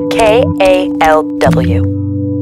KALW.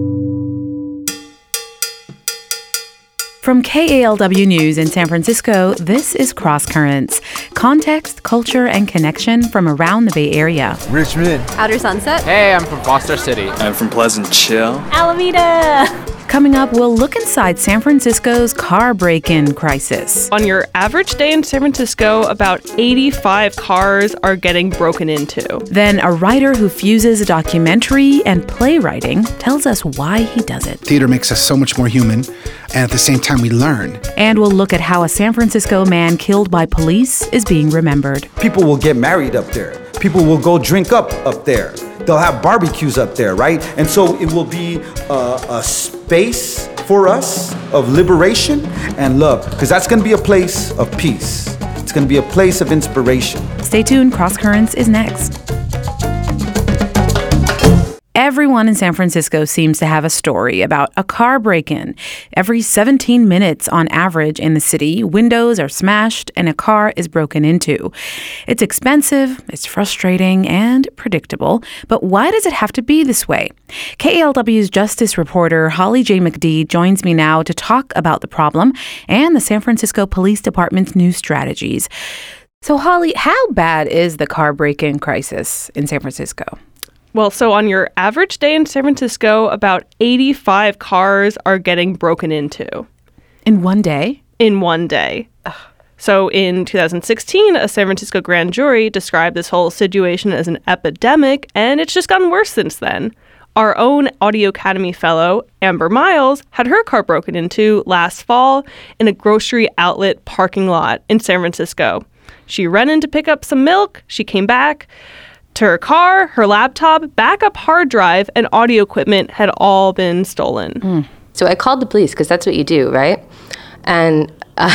From KALW News in San Francisco, this is Cross Currents. Context, culture, and connection from around the Bay Area. Richmond. Outer Sunset. Hey, I'm from Foster City. I'm from Pleasant Chill. Alameda. Coming up, we'll look inside San Francisco's car break-in crisis. On your average day in San Francisco, about 85 cars are getting broken into. Then a writer who fuses documentary and playwriting tells us why he does it. Theater makes us so much more human, and at the same time we learn. And we'll look at how a San Francisco man killed by police is being remembered. People will get married up there. People will go drink up there. They'll have barbecues up there, right? And so it will be a space for us of liberation and love, because that's going to be a place of peace. It's going to be a place of inspiration. Stay tuned. Cross Currents is next. Everyone in San Francisco seems to have a story about a car break-in. Every 17 minutes on average in the city, windows are smashed and a car is broken into. It's expensive, it's frustrating, and predictable. But why does it have to be this way? KALW's justice reporter Holly J. McDee joins me now to talk about the problem and the San Francisco Police Department's new strategies. So, Holly, how bad is the car break-in crisis in San Francisco? Well, so on your average day in San Francisco, about 85 cars are getting broken into. In one day? In one day. Ugh. So in 2016, a San Francisco grand jury described this whole situation as an epidemic, and it's just gotten worse since then. Our own Audio Academy fellow, Amber Miles, had her car broken into last fall in a grocery outlet parking lot in San Francisco. She ran in to pick up some milk. She came back to her car, her laptop, backup hard drive, and audio equipment had all been stolen. So I called the police because that's what you do, right? And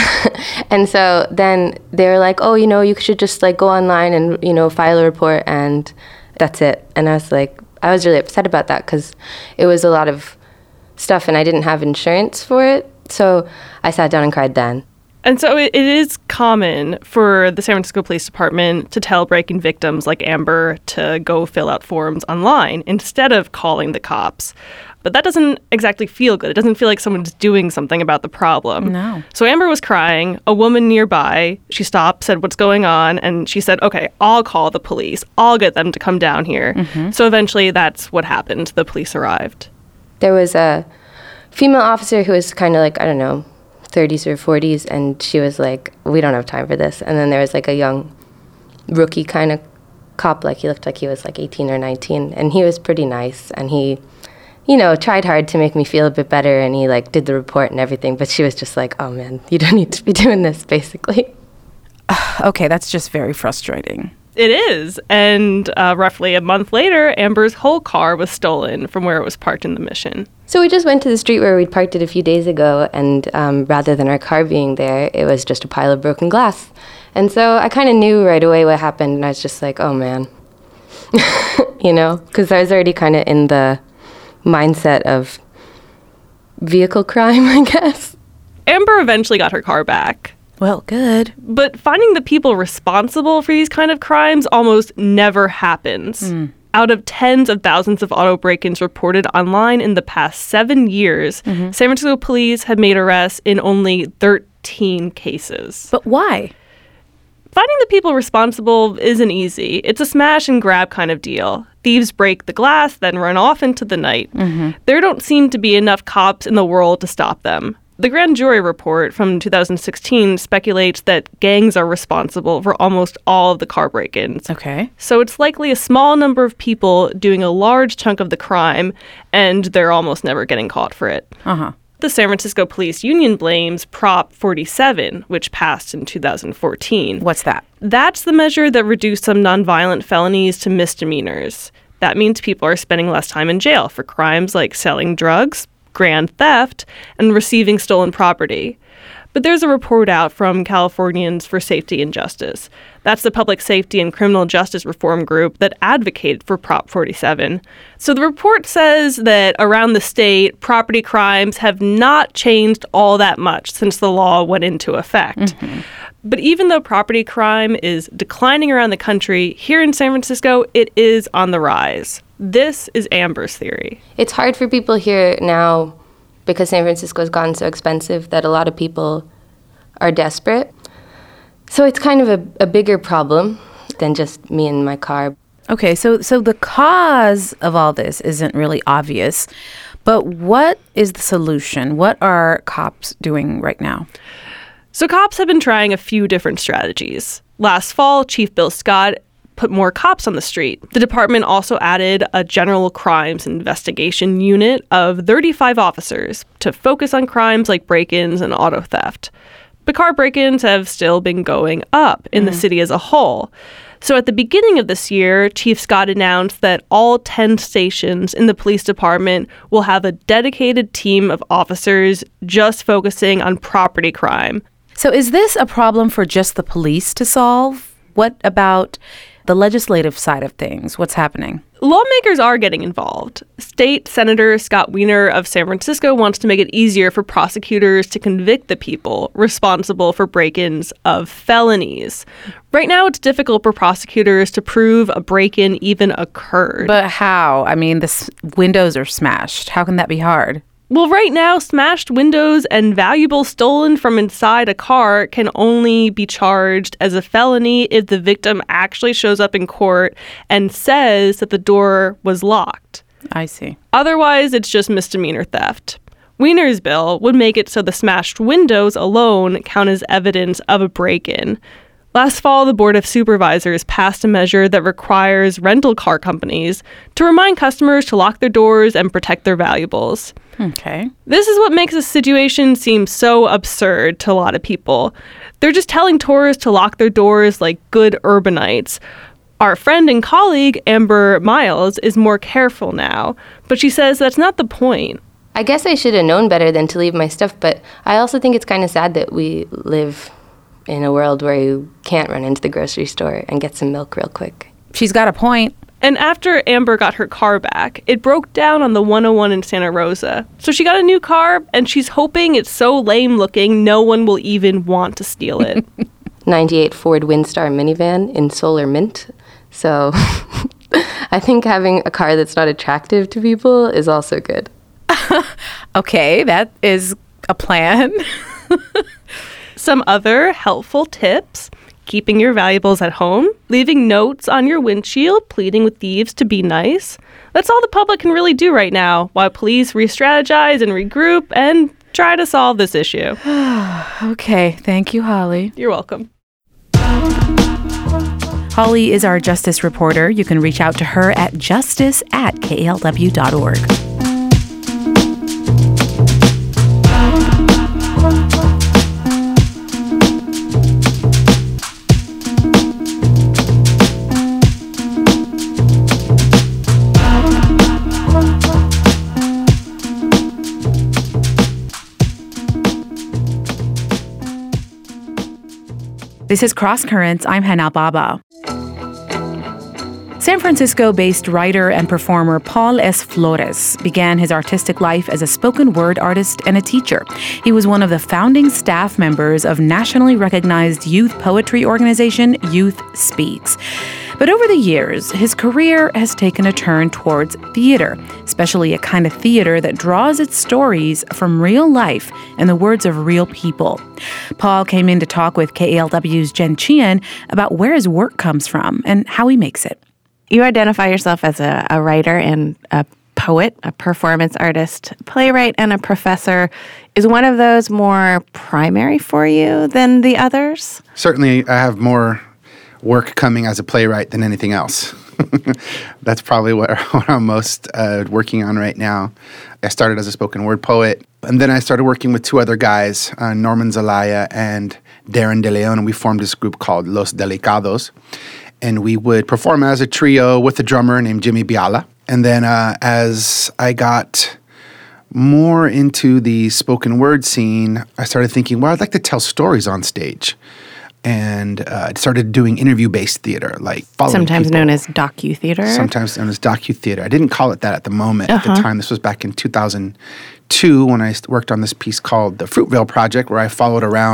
and so then they were like, oh, you should just go online and, file a report and that's it. And I was really upset about that because it was a lot of stuff and I didn't have insurance for it. So I sat down and cried then. And so it is common for the San Francisco Police Department to tell break-in victims like Amber to go fill out forms online instead of calling the cops. But that doesn't exactly feel good. It doesn't feel like someone's doing something about the problem. No. So Amber was crying. A woman nearby, she stopped, said, what's going on? And she said, okay, I'll call the police. I'll get them to come down here. Mm-hmm. So eventually that's what happened. The police arrived. There was a female officer who was kind of 30s or 40s, and she was like, we don't have time for this. And then there was a young rookie kind of cop, he looked like he was 18 or 19, and he was pretty nice, and he, tried hard to make me feel a bit better, and he did the report and everything, but she was just like, oh man, you don't need to be doing this, basically. Okay, that's just very frustrating. It is. And roughly a month later, Amber's whole car was stolen from where it was parked in the Mission. So we just went to the street where we'd parked it a few days ago, and rather than our car being there, it was just a pile of broken glass. And so I kind of knew right away what happened, and I was just like, oh man. Because I was already kind of in the mindset of vehicle crime, I guess. Amber eventually got her car back. Well, good. But finding the people responsible for these kind of crimes almost never happens. Out of tens of thousands of auto break-ins reported online in the past 7 years, San Francisco police have made arrests in only 13 cases. But why? Finding the people responsible isn't easy. It's a smash and grab kind of deal. Thieves break the glass, then run off into the night. There don't seem to be enough cops in the world to stop them. The grand jury report from 2016 speculates that gangs are responsible for almost all of the car break-ins. Okay. So it's likely a small number of people doing a large chunk of the crime, and they're almost never getting caught for it. The San Francisco Police Union blames Prop 47, which passed in 2014. What's that? That's the measure that reduced some nonviolent felonies to misdemeanors. That means people are spending less time in jail for crimes like selling drugs, grand theft, and receiving stolen property. But there's a report out from Californians for Safety and Justice. That's the public safety and criminal justice reform group that advocated for Prop 47. So the report says that around the state, property crimes have not changed all that much since the law went into effect. But even though property crime is declining around the country, here in San Francisco, it is on the rise. This is Amber's theory. It's hard for people here now because San Francisco has gotten so expensive that a lot of people are desperate. So it's kind of a bigger problem than just me and my car. Okay, so the cause of all this isn't really obvious, but what is the solution? What are cops doing right now? So cops have been trying a few different strategies. Last fall, Chief Bill Scott put more cops on the street. The department also added a general crimes investigation unit of 35 officers to focus on crimes like break-ins and auto theft. But car break-ins have still been going up in the city as a whole. So at the beginning of this year, Chief Scott announced that all 10 stations in the police department will have a dedicated team of officers just focusing on property crime. So is this a problem for just the police to solve? What about the legislative side of things? What's happening? Lawmakers are getting involved. State Senator Scott Wiener of San Francisco wants to make it easier for prosecutors to convict the people responsible for break-ins of felonies. Right now, it's difficult for prosecutors to prove a break-in even occurred. But how? I mean, the windows are smashed. How can that be hard? Well, right now, smashed windows and valuables stolen from inside a car can only be charged as a felony if the victim actually shows up in court and says that the door was locked. I see. Otherwise, it's just misdemeanor theft. Wiener's bill would make it so the smashed windows alone count as evidence of a break-in. Last fall, the Board of Supervisors passed a measure that requires rental car companies to remind customers to lock their doors and protect their valuables. Okay. This is what makes this situation seem so absurd to a lot of people. They're just telling tourists to lock their doors like good urbanites. Our friend and colleague, Amber Miles, is more careful now, but she says that's not the point. I guess I should have known better than to leave my stuff, but I also think it's kind of sad that we live in a world where you can't run into the grocery store and get some milk real quick. She's got a point. And after Amber got her car back, it broke down on the 101 in Santa Rosa. So she got a new car, and she's hoping it's so lame looking no one will even want to steal it. 98 Ford Windstar minivan in solar mint. So I think having a car that's not attractive to people is also good. Okay, that is a plan. Some other helpful tips: keeping your valuables at home, leaving notes on your windshield, pleading with thieves to be nice. That's all the public can really do right now, while police re-strategize and regroup and try to solve this issue. Okay, thank you, Holly. You're welcome. Holly is our justice reporter. You can reach out to her at justice@klw.org. This is Cross Currents. I'm Hana Baba. San Francisco-based writer and performer Paul S. Flores began his artistic life as a spoken word artist and a teacher. He was one of the founding staff members of nationally recognized youth poetry organization Youth Speaks. But over the years, his career has taken a turn towards theater, especially a kind of theater that draws its stories from real life and the words of real people. Paul came in to talk with KALW's Jen Chien about where his work comes from and how he makes it. You identify yourself as a writer and a poet, a performance artist, playwright, and a professor. Is one of those more primary for you than the others? Certainly, I have more work coming as a playwright than anything else. That's probably what I'm most working on right now. I started as a spoken word poet, and then I started working with two other guys, Norman Zelaya and Darren De Leon, and we formed this group called Los Delicados. And we would perform as a trio with a drummer named Jimmy Biala. And then as I got more into the spoken word scene, I started thinking, well, I'd like to tell stories on stage. And started doing interview-based theater, like following Sometimes people. known as docu-theater. Sometimes known as docu-theater. I didn't call it that at the moment. At the time, this was back in 2002 when I worked on this piece called The Fruitvale Project, where I followed around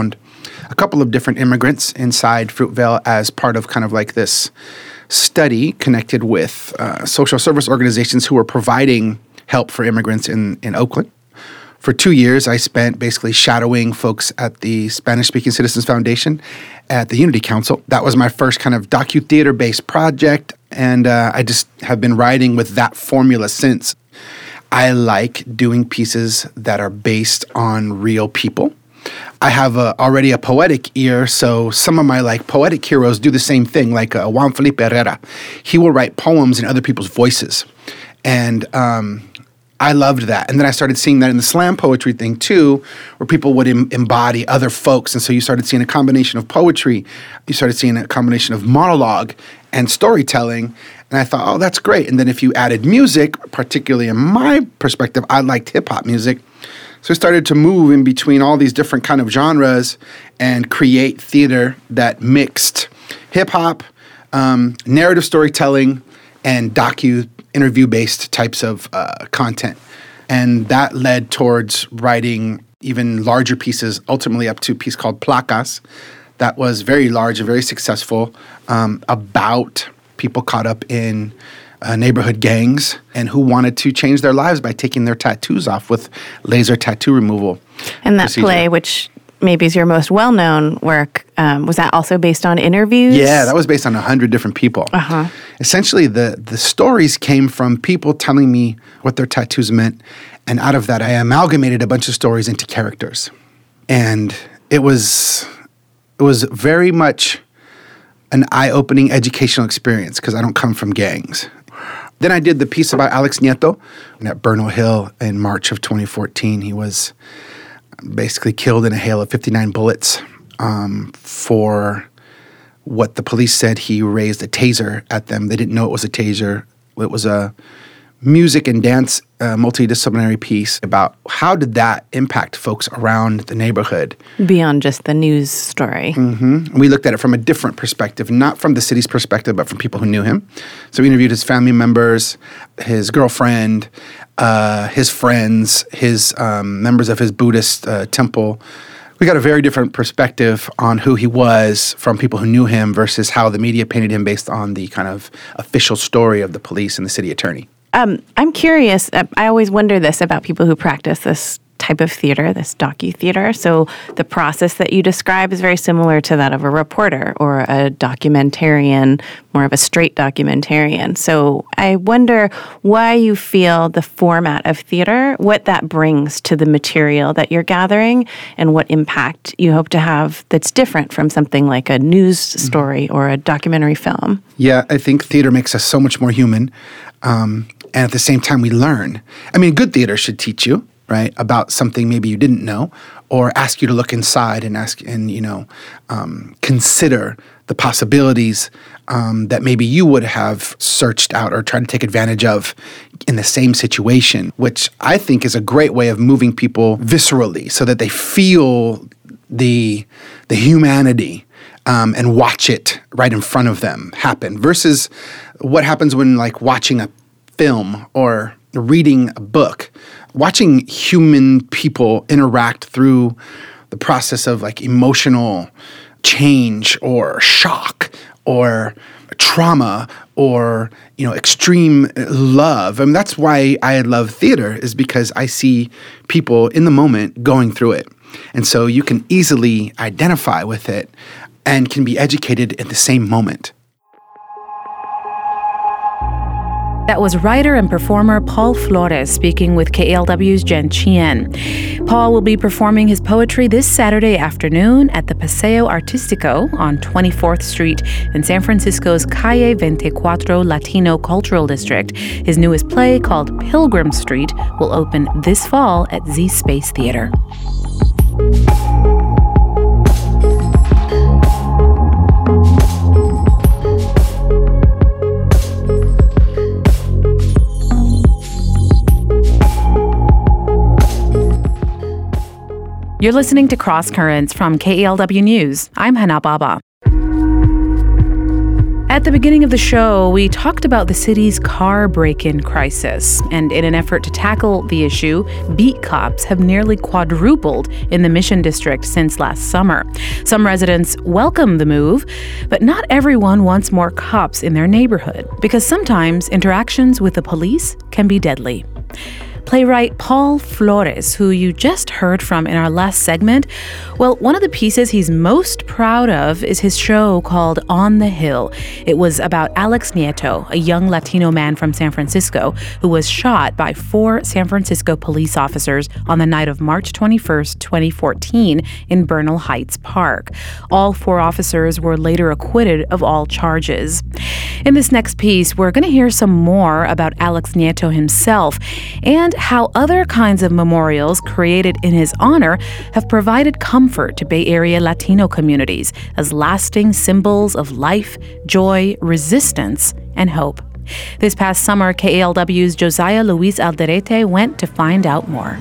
a couple of different immigrants inside Fruitvale as part of kind of like this study connected with social service organizations who were providing help for immigrants in Oakland. For 2 years, I spent basically shadowing folks at the Spanish-Speaking Citizens Foundation at the Unity Council. That was my first kind of docu-theater-based project, and I just have been writing with that formula since. I like doing pieces that are based on real people. I have already a poetic ear, so some of my like poetic heroes do the same thing, like Juan Felipe Herrera. He will write poems in other people's voices, and I loved that. And then I started seeing that in the slam poetry thing too, where people would embody other folks. And so you started seeing a combination of poetry, you started seeing a combination of monologue and storytelling. And I thought, oh, that's great. And then if you added music, particularly in my perspective, I liked hip hop music. So I started to move in between all these different kind of genres and create theater that mixed hip hop, narrative storytelling, and interview-based types of content. And that led towards writing even larger pieces, ultimately up to a piece called Placas, that was very large and very successful, about people caught up in neighborhood gangs and who wanted to change their lives by taking their tattoos off with laser tattoo removal. And that procedure. play, which maybe is your most well-known work, was that also based on interviews? Yeah, that was based on 100 different people. Essentially, the stories came from people telling me what their tattoos meant, and out of that, I amalgamated a bunch of stories into characters. And it was very much an eye-opening educational experience because I don't come from gangs. Then I did the piece about Alex Nieto at Bernal Hill in March of 2014. He was basically killed in a hail of 59 bullets for what the police said he raised a taser at them. They didn't know it was a taser. It was a music and dance multidisciplinary piece about how did that impact folks around the neighborhood. Beyond just the news story. We looked at it from a different perspective, not from the city's perspective, but from people who knew him. So we interviewed his family members, his girlfriend, his friends, his members of his Buddhist temple. We got a very different perspective on who he was from people who knew him versus how the media painted him based on the kind of official story of the police and the city attorney. I'm curious. I always wonder this about people who practice this type of theater, this docu-theater. So the process that you describe is very similar to that of a reporter or a documentarian, more of a straight documentarian. So I wonder why you feel the format of theater, what that brings to the material that you're gathering, and what impact you hope to have that's different from something like a news story or a documentary film. Yeah, I think theater makes us so much more human. And at the same time, we learn. I mean, good theater should teach you, right, about something maybe you didn't know, or ask you to look inside and consider the possibilities that maybe you would have searched out or tried to take advantage of in the same situation, which I think is a great way of moving people viscerally so that they feel the humanity and watch it right in front of them happen versus what happens when like watching a film or reading a book. Watching human people interact through the process of like emotional change or shock or trauma or, extreme love. I mean, that's why I love theater, is because I see people in the moment going through it. And so you can easily identify with it and can be educated at the same moment. That was writer and performer Paul Flores speaking with KALW's Jen Chien. Paul will be performing his poetry this Saturday afternoon at the Paseo Artístico on 24th Street in San Francisco's Calle 24 Latino Cultural District. His newest play, called Pilgrim Street, will open this fall at Z Space Theater. You're listening to Cross Currents from KALW News. I'm Hannah Baba. At the beginning of the show, we talked about the city's car break-in crisis. And in an effort to tackle the issue, beat cops have nearly quadrupled in the Mission District since last summer. Some residents welcome the move, but not everyone wants more cops in their neighborhood, because sometimes interactions with the police can be deadly. Playwright Paul Flores, who you just heard from in our last segment, well, one of the pieces he's most proud of is his show called On the Hill. It was about Alex Nieto, a young Latino man from San Francisco who was shot by 4 San Francisco police officers on the night of March 21st, 2014 in Bernal Heights Park. All 4 officers were later acquitted of all charges. In this next piece, we're going to hear some more about Alex Nieto himself and how other kinds of memorials created in his honor have provided comfort to Bay Area Latino communities as lasting symbols of life, joy, resistance, and hope. This past summer, KALW's Josiah Luis Alderete went to find out more.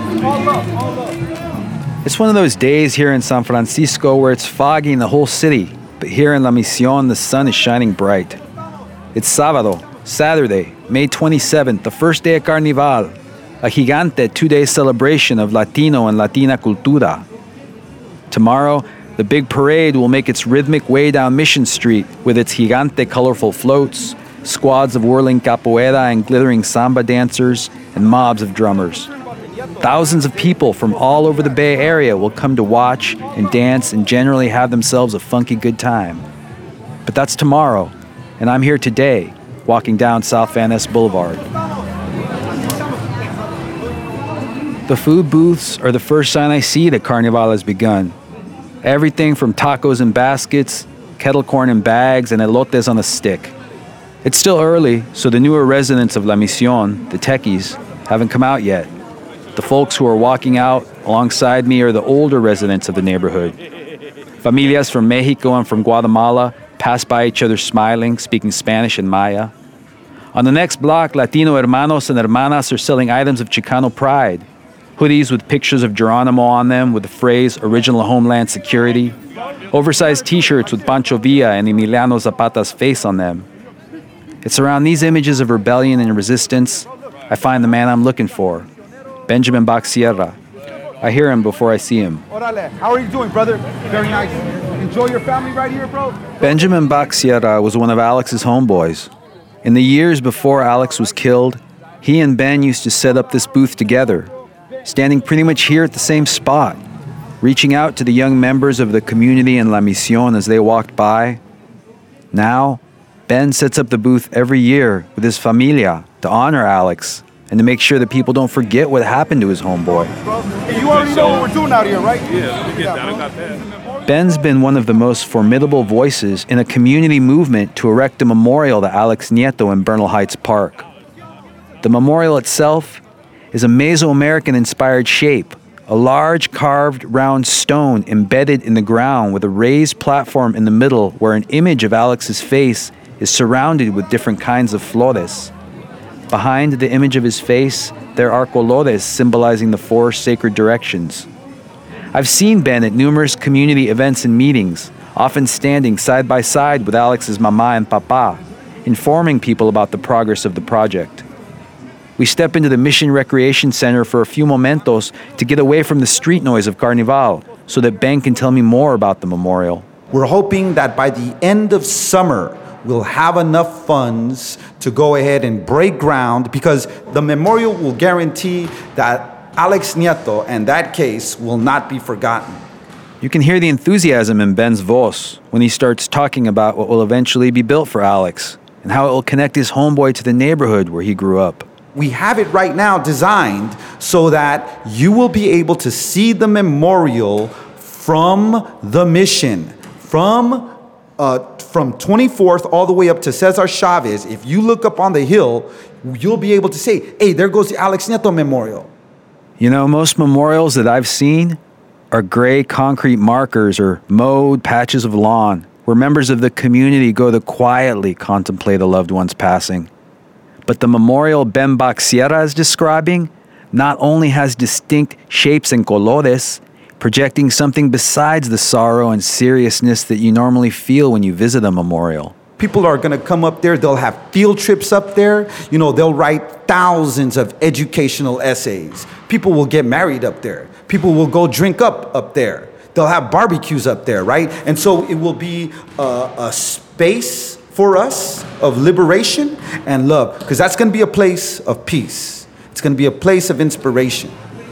It's one of those days here in San Francisco where it's foggy in the whole city, but here in La Misión, the sun is shining bright. It's Sábado, Saturday, May 27th, the first day of Carnival, a gigante 2-day celebration of Latino and Latina cultura. Tomorrow, the big parade will make its rhythmic way down Mission Street with its gigante colorful floats, squads of whirling capoeira and glittering samba dancers, and mobs of drummers. Thousands of people from all over the Bay Area will come to watch and dance and generally have themselves a funky good time. But that's tomorrow, and I'm here today, walking down South Van Ness Boulevard. The food booths are the first sign I see that Carnival has begun. Everything from tacos in baskets, kettle corn in bags, and elotes on a stick. It's still early, so the newer residents of La Misión, the techies, haven't come out yet. The folks who are walking out alongside me are the older residents of the neighborhood. Familias from Mexico and from Guatemala pass by each other smiling, speaking Spanish and Maya. On the next block, Latino hermanos and hermanas are selling items of Chicano pride. Hoodies with pictures of Geronimo on them with the phrase Original Homeland Security. Oversized t-shirts with Pancho Villa and Emiliano Zapata's face on them. It's around these images of rebellion and resistance I find the man I'm looking for, Benjamin Bach Sierra. I hear him before I see him. Orale. How are you doing, brother? Very nice. Enjoy your family right here, bro? Benjamin Bach Sierra was one of Alex's homeboys. In the years before Alex was killed, he and Ben used to set up this booth together, standing pretty much here at the same spot, reaching out to the young members of the community in La Misión as they walked by. Now, Ben sets up the booth every year with his familia to honor Alex and to make sure that people don't forget what happened to his homeboy. Hey, you already know what we're doing out here, right? Yeah, let me get that. I got that. Ben's been one of the most formidable voices in a community movement to erect a memorial to Alex Nieto in Bernal Heights Park. The memorial itself is a Mesoamerican-inspired shape, a large carved round stone embedded in the ground with a raised platform in the middle where an image of Alex's face is surrounded with different kinds of flores. Behind the image of his face, there are colores symbolizing the 4 sacred directions. I've seen Ben at numerous community events and meetings, often standing side by side with Alex's mama and papa, informing people about the progress of the project. We step into the Mission Recreation Center for a few momentos to get away from the street noise of Carnival so that Ben can tell me more about the memorial. We're hoping that by the end of summer, we'll have enough funds to go ahead and break ground because the memorial will guarantee that Alex Nieto and that case will not be forgotten. You can hear the enthusiasm in Ben's voice when he starts talking about what will eventually be built for Alex and how it will connect his homeboy to the neighborhood where he grew up. We have it right now designed so that you will be able to see the memorial from the Mission, from 24th all the way up to Cesar Chavez. If you look up on the hill, you'll be able to say, hey, there goes the Alex Nieto Memorial. You know, most memorials that I've seen are gray concrete markers or mowed patches of lawn where members of the community go to quietly contemplate a loved one's passing. But the memorial Ben Bach Sierra is describing not only has distinct shapes and colores, projecting something besides the sorrow and seriousness that you normally feel when you visit a memorial. People are going to come up there. They'll have field trips up there. You know, they'll write thousands of educational essays. People will get married up there. People will go drink up there. They'll have barbecues up there, right? And so it will be a space for us of liberation and love, because that's going to be a place of peace. It's going to be a place of inspiration.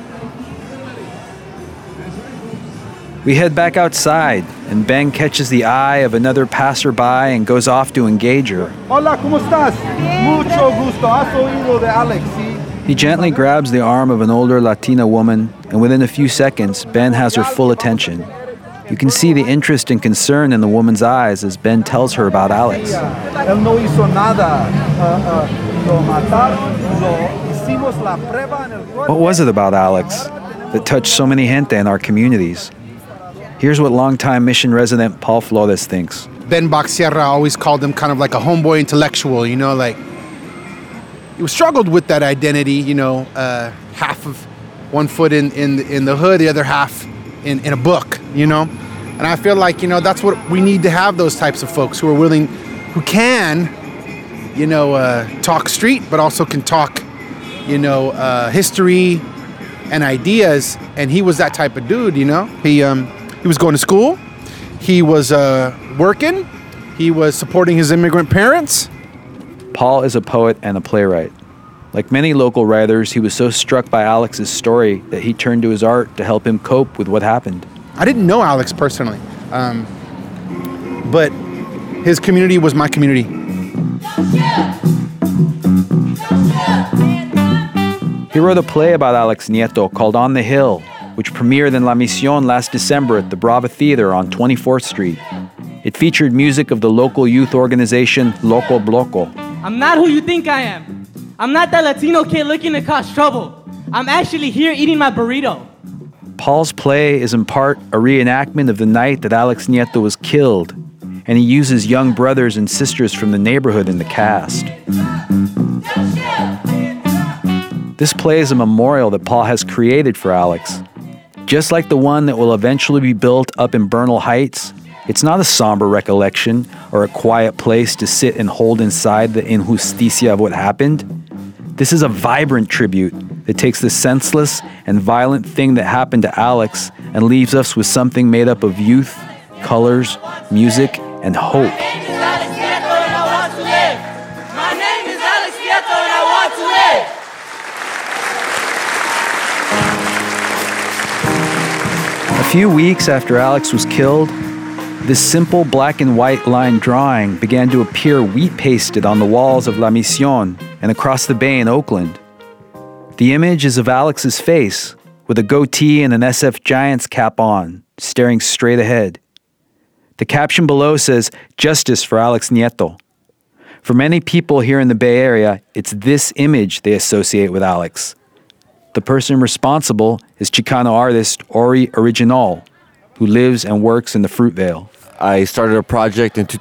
We head back outside, and Ben catches the eye of another passerby and goes off to engage her. Hola, ¿cómo estás? Mucho gusto. ¿Has oído de Alex? He gently grabs the arm of an older Latina woman, and within a few seconds, Ben has her full attention. You can see the interest and concern in the woman's eyes as Ben tells her about Alex. Él no hizo nada. Lo mataron. Hicimos la prueba en el cuerpo. What was it about Alex that touched so many gente in our communities? Here's what longtime mission resident Paul Flores thinks. Ben Boxierra always called him kind of like a homeboy intellectual, you know, like he struggled with that identity, you know, half of one foot in the hood, the other half in a book, you know. And I feel like, you know, that's what we need to have, those types of folks who are willing, who can, you know, talk street, but also can talk, you know, history and ideas. And he was that type of dude, you know. He was going to school. He was working. He was supporting his immigrant parents. Paul is a poet and a playwright. Like many local writers, he was so struck by Alex's story that he turned to his art to help him cope with what happened. I didn't know Alex personally, but his community was my community. He wrote a play about Alex Nieto called On the Hill, which premiered in La Misión last December at the Brava Theater on 24th Street. It featured music of the local youth organization Loco Bloco. I'm not who you think I am. I'm not that Latino kid looking to cause trouble. I'm actually here eating my burrito. Paul's play is in part a reenactment of the night that Alex Nieto was killed, and he uses young brothers and sisters from the neighborhood in the cast. This play is a memorial that Paul has created for Alex. Just like the one that will eventually be built up in Bernal Heights, it's not a somber recollection or a quiet place to sit and hold inside the injusticia of what happened. This is a vibrant tribute that takes the senseless and violent thing that happened to Alex and leaves us with something made up of youth, colors, music, and hope. A few weeks after Alex was killed, this simple black and white line drawing began to appear wheat-pasted on the walls of La Misión and across the bay in Oakland. The image is of Alex's face, with a goatee and an SF Giants cap on, staring straight ahead. The caption below says, "Justice for Alex Nieto." For many people here in the Bay Area, it's this image they associate with Alex. The person responsible is Chicano artist Ori Original, who lives and works in the Fruitvale. I started a project in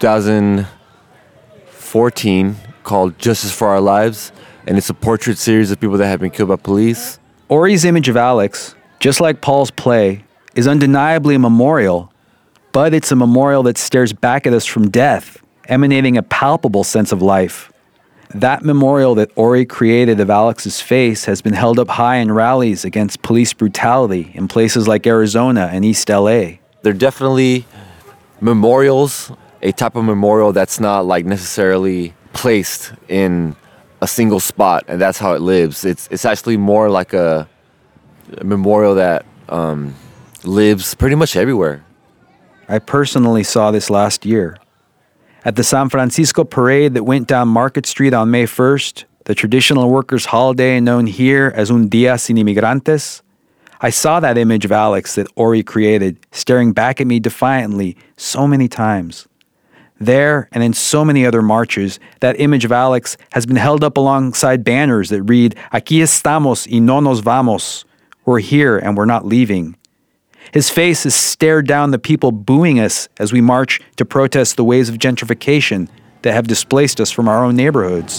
2014 called Justice for Our Lives, and it's a portrait series of people that have been killed by police. Ori's image of Alex, just like Paul's play, is undeniably a memorial, but it's a memorial that stares back at us from death, emanating a palpable sense of life. That memorial that Ori created of Alex's face has been held up high in rallies against police brutality in places like Arizona and East LA. They're definitely memorials, a type of memorial that's not like necessarily placed in a single spot, and that's how it lives. It's actually more like a memorial that lives pretty much everywhere. I personally saw this last year. At the San Francisco parade that went down Market Street on May 1st, the traditional workers' holiday known here as Un Día Sin Inmigrantes, I saw that image of Alex that Ori created staring back at me defiantly so many times. There, and in so many other marches, that image of Alex has been held up alongside banners that read, "Aquí estamos y no nos vamos." We're here and we're not leaving. His face has stared down the people booing us as we march to protest the waves of gentrification that have displaced us from our own neighborhoods.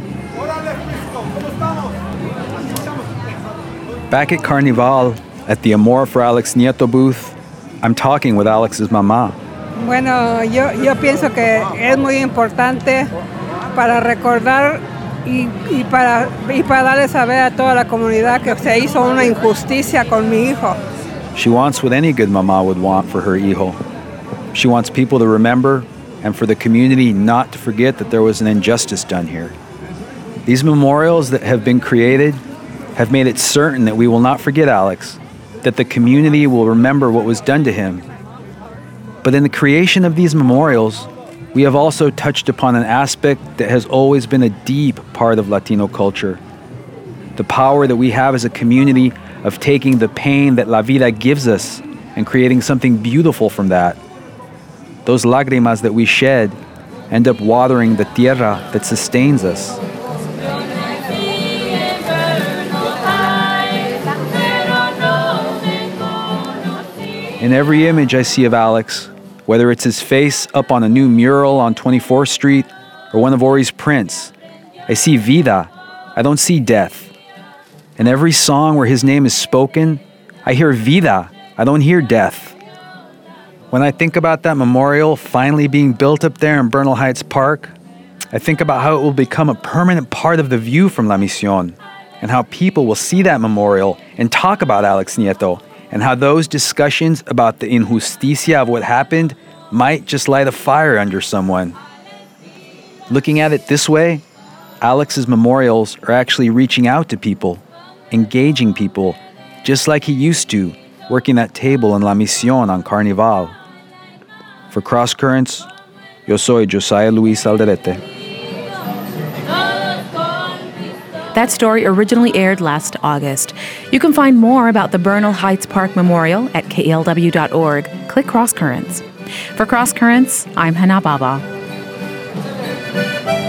Back at Carnival, at the Amor for Alex Nieto booth, I'm talking with Alex's mama. Bueno, yo pienso que es muy importante para recordar y para darle saber a toda la comunidad que se hizo una injusticia con mi hijo. She wants what any good mama would want for her hijo. She wants people to remember and for the community not to forget that there was an injustice done here. These memorials that have been created have made it certain that we will not forget Alex, that the community will remember what was done to him. But in the creation of these memorials, we have also touched upon an aspect that has always been a deep part of Latino culture. The power that we have as a community of taking the pain that La Vida gives us and creating something beautiful from that. Those lágrimas that we shed end up watering the tierra that sustains us. In every image I see of Alex, whether it's his face up on a new mural on 24th Street or one of Ori's prints, I see vida, I don't see death. In every song where his name is spoken, I hear vida, I don't hear death. When I think about that memorial finally being built up there in Bernal Heights Park, I think about how it will become a permanent part of the view from La Misión, and how people will see that memorial and talk about Alex Nieto, and how those discussions about the injusticia of what happened might just light a fire under someone. Looking at it this way, Alex's memorials are actually reaching out to people, engaging people, just like he used to, working that table in La Misión on Carnival. For Cross Currents, yo soy Josiah Luis Alderete. That story originally aired last August. You can find more about the Bernal Heights Park Memorial at klw.org. Click Cross Currents. For Cross Currents, I'm Hannah Baba.